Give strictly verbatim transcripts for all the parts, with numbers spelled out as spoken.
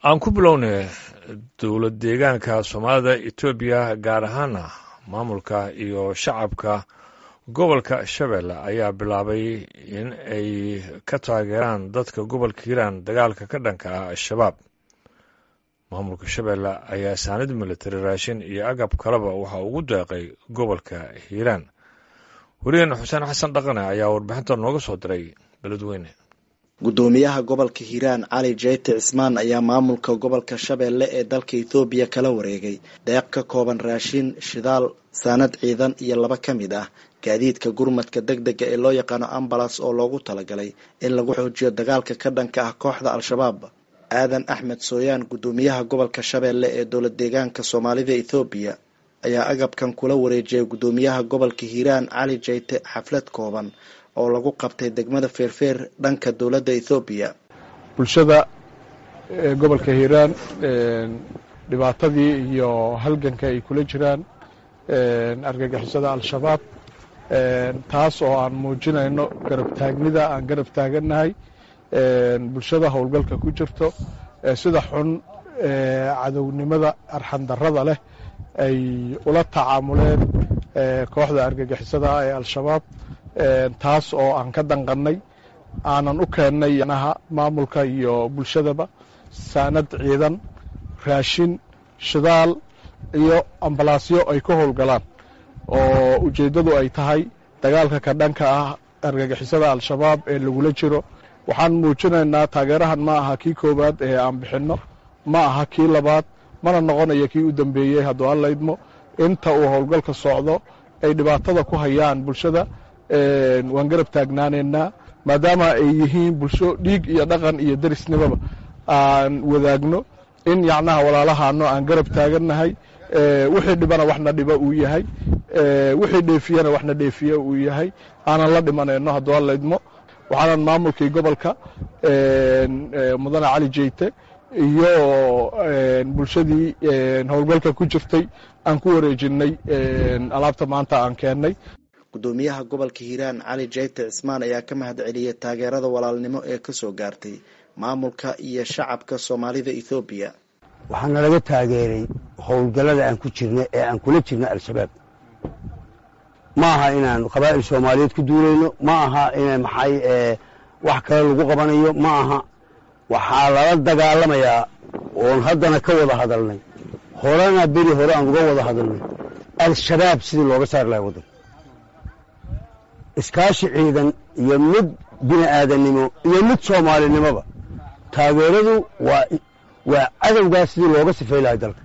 aan ku bilownay dowlad deegaanka Soomaalida Itoobiya gaar ahaan maamulka iyo shacabka gobolka Shabeelle ayaa bilaabay in ay ka taageeraan dadka gobolka Hiiraan dagaalka ka dhanka ah al-shabaab. maamulka Shabeelle ayaa saanad military raashin iyo agab kaleba waxa ugu deeqay gobolka Hiiraan. Wariyaha Xuseen Xasan Dhaqane ayaa warbixinta nooga soo diray beledweyne. gudoomiyaha gobolka Hiiraan Cali Jeyte Cismaan ayaa maamulka gobolka Shabeelle ee dalka Itoobiya kala wareegay deeq ka kooban raashin, shidaal, saanad ciidan iyo laba ka mid ah gaadiidka gurmadka degdega ee loo yaqaano ambulance oo loogu talagalay in lagu xoojiyo dagaalka ka dhanka ah kooxda al-shabaab. Aadan Axmed Sooyaan gudoomiyaha gobolka Shabeelle ee dowlad deegaanka Soomaalida Itoobiya ayaa agabkan kula wareejiyay gudoomiyaha gobolka Hiiraan Cali Jeyte xaflad kooban oo lagu qabtay degmada Feerfeer dhanka dowladda Itoobiya. bulshada gobolka Hiiraan dhibaatadii iyo halganka ay kula jiraan argagixisada al-shabaab taas oo aan muujinayno garab taagnida aan garab taaganahay bulshada howlgalka ku jirto sida xun cadownimada arxan darrada leh ay ula tacaamuleen kooxda argagixisada ee al-shabaab taas oo aan ka danqannay aanan u keennay naha maamulka iyo bulshadaba saanad ciidan, raashin, shidaal iyo ambalaasyo ay ka howlgalaan oo ujeeddadu ay tahay dagaalka ka dhanka ah argagixisada al-shabaab ee lagula jiro. waxaan muujinaynaa taageerahan ma aha kii koowaad ee aan bixinno, ma aha kii labaad, mana noqonayo kii u dambeeyey hadduu alla idmo. inta uu howlgalka socdo ay dhibaatada ku hayaan bulshada waan garab taagnaanaynaa maadaama ay yihiin bulsho dhiig iyo dhaqan iyo derisnimaba aan wadaagno in yacnaha walaalahaano aan garab taagannahay. wixii dhibana waxna dhiba uu yahay, wixii dheefiyana waxna dheefiya uu yahay, aanan la dhimanayno hadduu alla idmo. waxaanan maamulkii gobolka mudane Cali Jeyte iyo bulshadii howlgalka ku jirtay aan ku wareejinay alaabta maanta aan keennay. gudoomiyaha gobolka Hiiraan Cali Jeyte Cismaan ayaa ka mahad celiyay taageerada walaalnimo ee ka soo gaartay maamulka iyo shacabka Soomaalida Itoobiya. waxaana laga taageeray howlgallada aan ku jirnay ee aan kula jirnay al-shabaab. ma aha inaan qabaa'il Soomaaliyeed ku duulayno, ma aha inay maxay wax kale lagu qabanayo, ma aha. waxaa lala dagaalamayaa oon haddana ka wada hadalnay, horena beri hore aan uga wada hadalnay al-shabaab sidii looga saari lahay waddanka. iskaashi ciidan iyo mid bini aadannimo iyo mid soomaalinimoba taageeradu waa waa cadowgaas sidii looga sifay lahay dalka,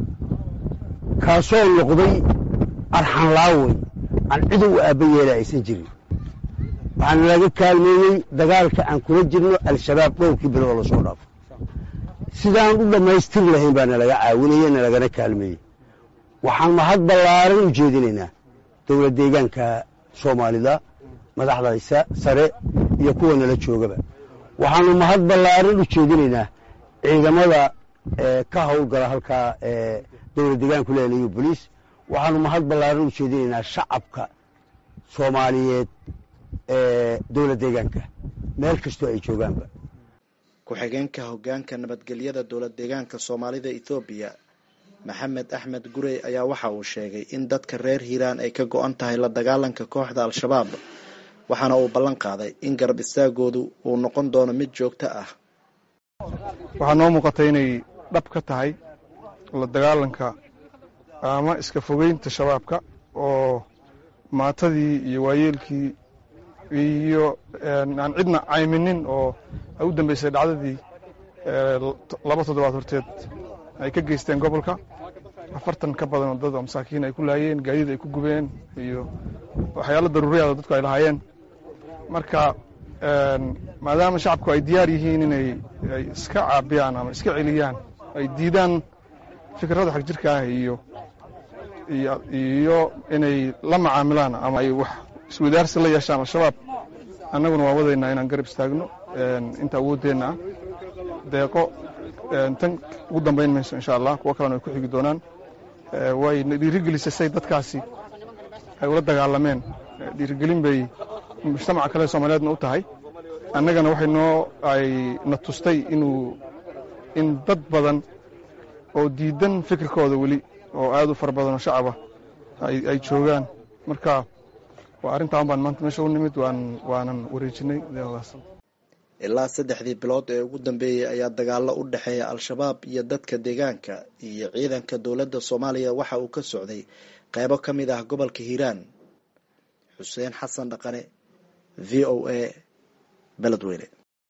kaasoo noqday arxan laawey aan cid u aabba yeela aysan jirin. waxaana laga kaalmeeyey dagaalka aan kula jirno al-shabaab dhowrkii bilood la soo dhaafo. sidaan u dhammaystir lahayn baana laga caawinaya, na lagana kaalmeeyey. waxaan mahad ballaaran u jeedinaynaa dowlad deegaanka Soomaalida, madaxdaysa sare iyo kuwa nala joogaba. waxaanu mahad ballaaran u jeedinaynaa ciidamada ka howlgala halkaa dowlad deegaanku leelayo boliis. waxaanu mahad ballaaran u jeedinaynaa shacabka Soomaaliyeed ee dowlad deegaanka meel kastoo ay joogaanba. ku-xigeenka hoggaanka nabadgelyada dowlad deegaanka Soomaalida Itoobiya Maxamed Axmed Gurey ayaa waxa uu sheegay in dadka reer Hiiraan ay ka go'an tahay la dagaalanka kooxda al-shabaab, waxaana uu ballan qaaday in garab istaagoodu uu noqon doono mid joogto ah. waxaa noo muuqatay inay dhab ka tahay la dagaalanka ama iska fogeynta shabaabka oo maatadii iyo waayeelkii iyo aan cidna cayminin oo ay u dambeysay dhacdadii laba toddobaad horteed ay ka geysteen gobolka. afartan ka badan oo dad oo masaakiin ay ku laayeen, gaadiid ay ku gubeen iyo waxyaalo daruuriyaad dadku ay lahaayeen. marka maadaama shacabku ay diyaar yihiin inay ay iska caabiyaan ama iska celiyaan, ay diidaan fikrada xag jirka ah iyo iyo inay la macaamilaan ama ay wax iswadaarsi la yeeshaan al-shabaab, annaguna waa wadaynaa inaan garab istaagno inta awoodeenna ah. deeqo tan ugu dambayn mayso insha allah, kuwo kalena way ku xigi doonaan. way dhiirigelisay say dadkaasi ay ula dagaalameen, dhiirigelin bay mujtamaca kale Soomaaliyeedna u tahay. annagana waxay noo ay na tustay inuu in dad badan oo diidan fikirkooda weli oo aad u fara badan oo shacab ah ay joogaan. marka waa arrintaan baan maanta meesha u nimid waan waanan wareejinay. ilaa saddexdii bilood ee ugu dambeeyey ayaa dagaalo u dhexeeya al-shabaab iyo dadka deegaanka iyo ciidanka dowladda soomaaliya waxa uu ka socday qaybo ka mid ah gobolka hiiraan. xuseen xasan dhaqane, v o a, beledweyne.